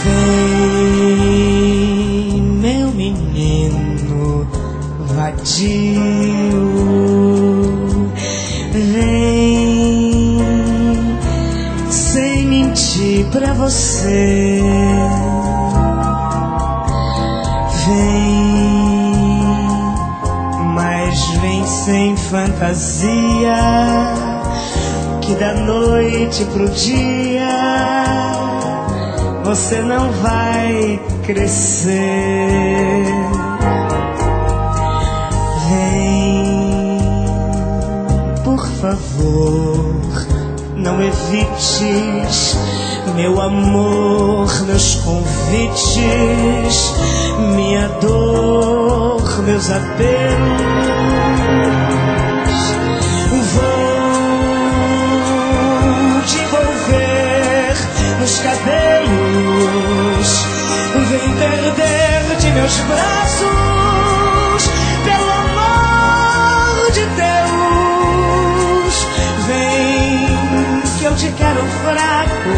Vem, meu menino vadio, vem, sem mentir pra você. Vem, mas vem sem fantasia, que da noite pro dia você não vai crescer. Vem, por favor, não evites, meu amor, meus convites, minha dor, meus apelos. Vou te envolver nos cabelos, vem perder de meus braços, pelo amor de Deus. Vem que eu te quero fraco,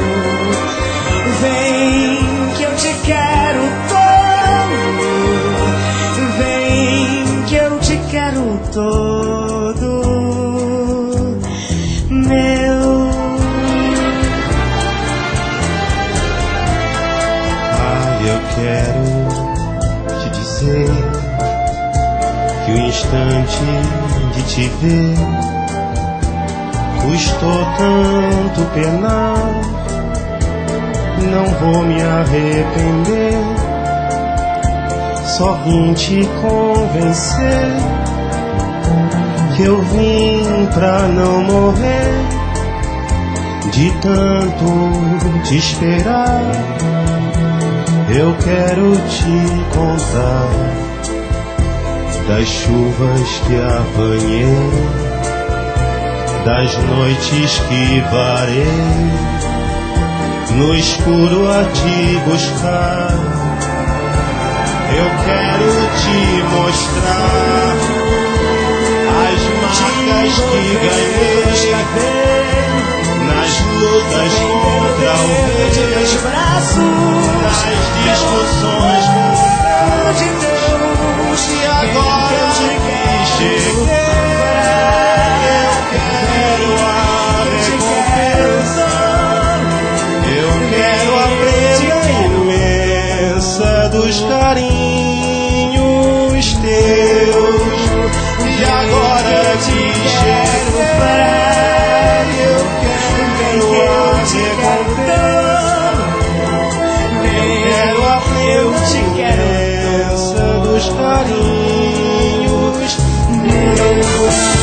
vem que eu te quero todo, vem que eu te quero todo, meu. Eu quero te dizer que o instante de te ver custou tanto penar. Não vou me arrepender, só vim te convencer que eu vim pra não morrer de tanto te esperar. Eu quero te contar das chuvas que apanhei, das noites que varei no escuro a te buscar. Eu quero te mostrar as marcas que ganhei nas lutas contra o vento, meus braços, nas discussões com de Deus. E agora que cheguei, eu quero a recompensa, eu quero a presença dos carinhos teus. E agora que cheguei, eu quero a recompensa dos carinhos meus.